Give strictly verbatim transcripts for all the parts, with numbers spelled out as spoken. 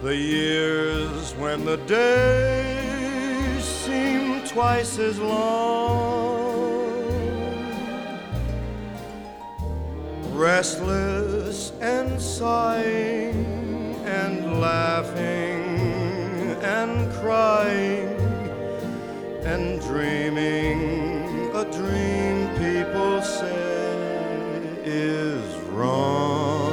The years when the days seem twice as long, restless and sighing and laughing and crying and dreaming a dream people say is wrong.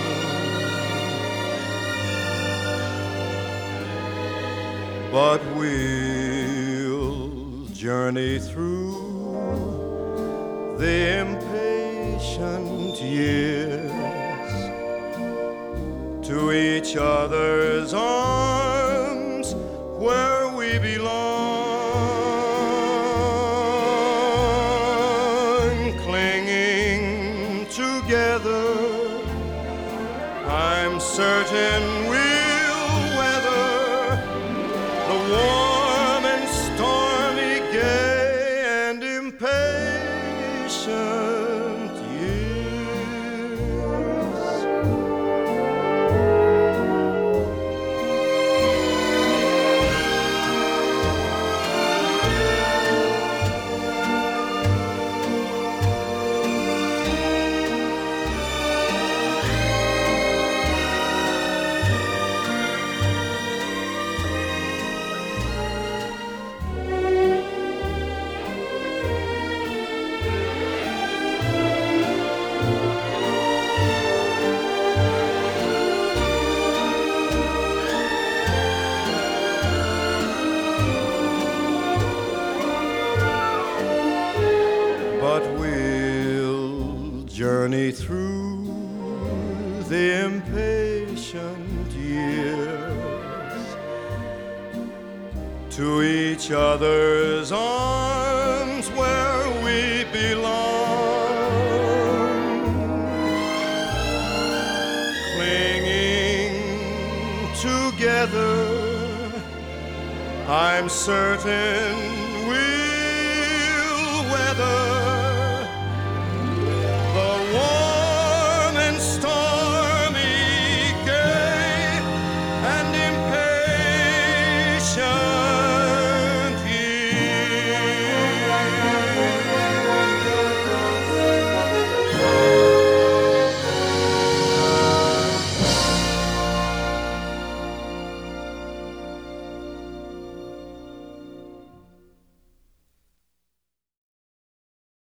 But we'll journey through the impatient years to each other's arms where we belong, clinging together. I'm certain we'll weather the warm and stormy, gay and impatient years. But we'll journey through the impatient years to each other's arms where we belong, clinging together. I'm certain